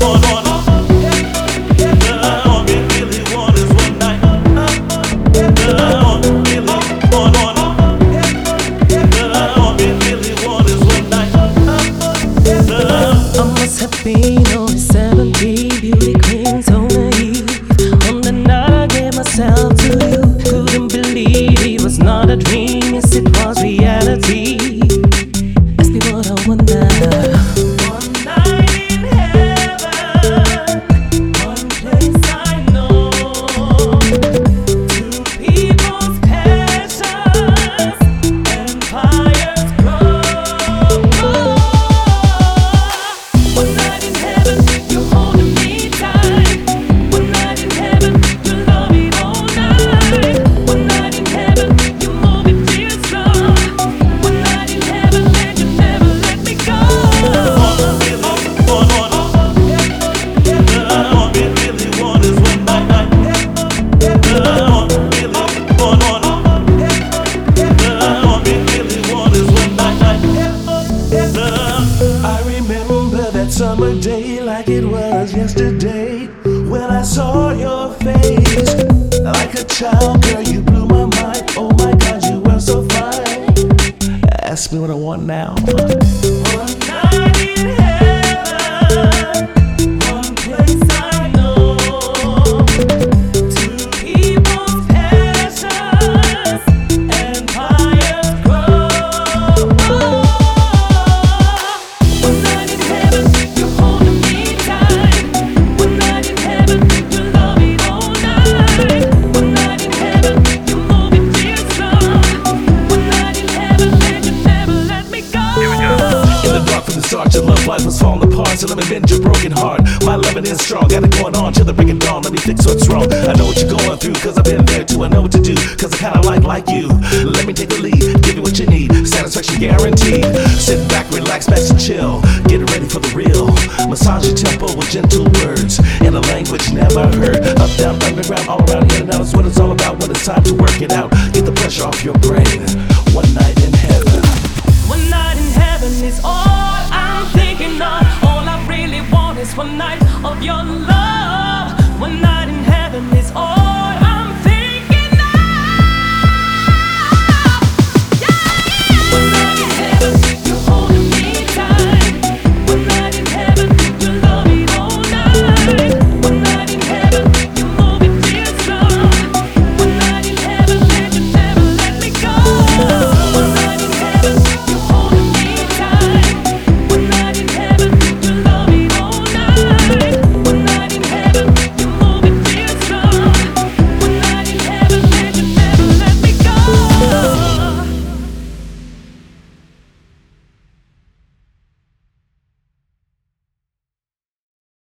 Been only 17 beauty queens on the eve. On the night I gave myself to you, couldn't believe it was not a dream, yes it was reality. Ask me what I want now. One night in heaven, one place I know. Two people's passions, empires grow. One night in heaven, you're holding me tight. One night in heaven, you love me all night. One night in heaven, you move it real slow. One night in heaven, and you never let me go. I remember that summer day like it was yesterday, when I saw your face. Like a child, girl, you blew my mind. Oh my God, you were so fine. Ask me what I want now. One night in heaven, one place I know. Two people's passions, empires grow. One night in heaven, you're holding me tight. One night in heaven, you love me all night. One night in heaven, you move it real slow. One night in heaven, and you never let me go. In the dark from the start, your love life was falling apart. So let me mend your broken heart. My loving is strong, got it going on till the break of dawn. Let me fix what's wrong. I know what you're going through, cause I've been there too. I know what to do, cause I kinda like you. Let me take the lead, give you what you need. Satisfaction guaranteed. Sit back, relax, max and chill. Get ready for the real. Massage your tempo with gentle words in a language never heard. Up, down, underground, all around here. Now it's what it's all about when it's time to work it out. Get the pressure off your brain. One night in heaven. One night in heaven is all I'm thinking of. All I really want is one night of your love. One night